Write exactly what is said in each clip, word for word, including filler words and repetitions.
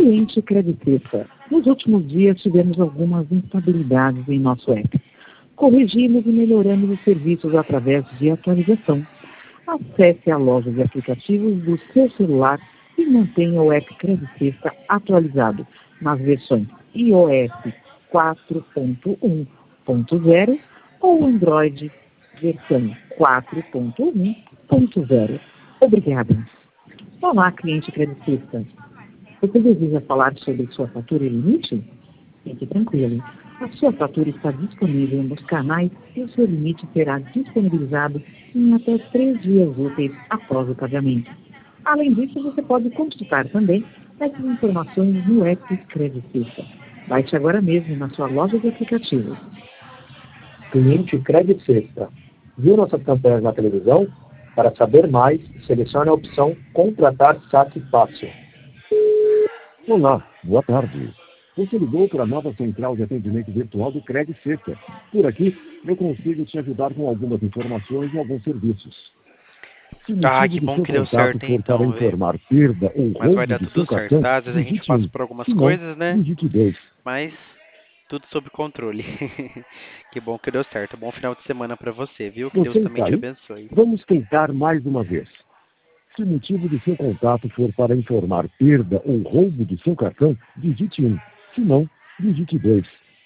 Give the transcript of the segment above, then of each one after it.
Cliente Credicesta. Nos últimos dias tivemos algumas instabilidades em nosso app. Corrigimos e melhoramos os serviços através de atualização. Acesse a loja de aplicativos do seu celular e mantenha o app Credicesta atualizado nas versões iOS quatro ponto um ponto zero ou Android versão quatro ponto um ponto zero. Obrigada. Olá, cliente Credicesta. Você deseja falar sobre sua fatura e limite? Fique tranquilo. A sua fatura está disponível nos canais e o seu limite será disponibilizado em até três dias úteis após o pagamento. Além disso, você pode consultar também essas informações no app Credicesta. Baixe agora mesmo na sua loja de aplicativos. Cliente Credicesta. Viu nossas campanhas na televisão? Para saber mais, selecione a opção Contratar Saque Fácil. Olá, boa tarde. Você ligou para a nova central de atendimento virtual do Credicesta. Por aqui, eu consigo te ajudar com algumas informações e alguns serviços. Se Ah, que bom que deu certo, hein, então, para informar perda ou mas vai roubo dar de tudo seu certo, cartão, tá? Às vezes a gente digite passa um. por algumas Se não, coisas, né? digite dois. Mas tudo sob controle. Que bom que deu certo. Bom final de semana para você, viu? Que Deus Você também está te aí? abençoe. Vamos tentar mais uma vez. Se o motivo de seu contato for para informar perda ou roubo de seu cartão, digite um. Se não, digite dois.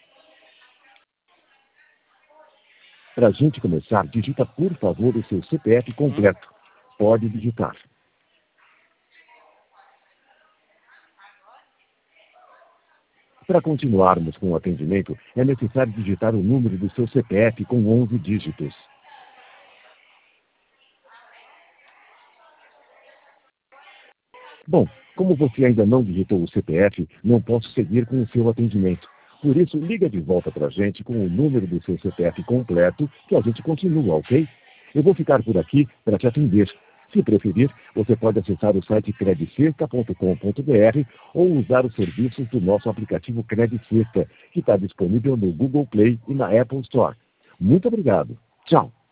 Para a gente começar, digita por favor o seu C P F completo. Pode digitar. Para continuarmos com o atendimento, é necessário digitar o número do seu C P F com onze dígitos. Bom, como você ainda não digitou o C P F, não posso seguir com o seu atendimento. Por isso, liga de volta para a gente com o número do seu C P F completo, que a gente continua, ok? Eu vou ficar por aqui para te atender. Se preferir, você pode acessar o site credicesta ponto com ponto br ou usar os serviços do nosso aplicativo Credicesta, que está disponível no Google Play e na Apple Store. Muito obrigado. Tchau.